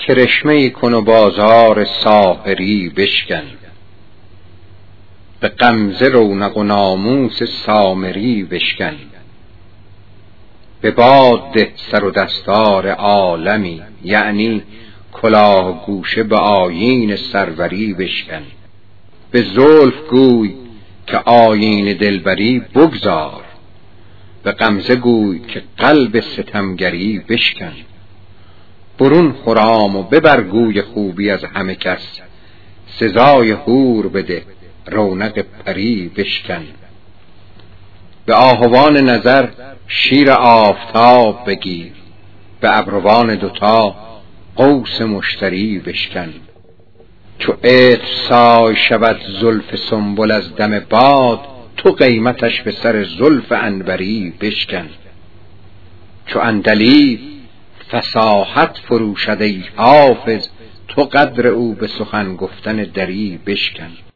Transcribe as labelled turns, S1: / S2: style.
S1: کرشمه‌ای کن و بازار ساحری بشکن. به غمزه رونق و ناموس سامری بشکن. به باد ده سر و دستار عالمی، یعنی کلاه گوشه به آیین سروری بشکن. به زلف گوی که آیین دلبری بگذار، به غمزه گوی که قلب ستمگری بشکن. برون خرام و ببر گوی خوبی از همه کس، سزای حور بده رونق پری بشکن. به آهوان نظر شیر آفتاب بگیر، به ابروان دوتا قوس مشتری بشکن. چو عطر سای شود زلف سنبل از دم باد، تو قیمتش به سر زلف عنبری بشکن. چو عندلیب فصاحت فروشد ای حافظ، تو قدر او به سخن گفتن دری بشکن.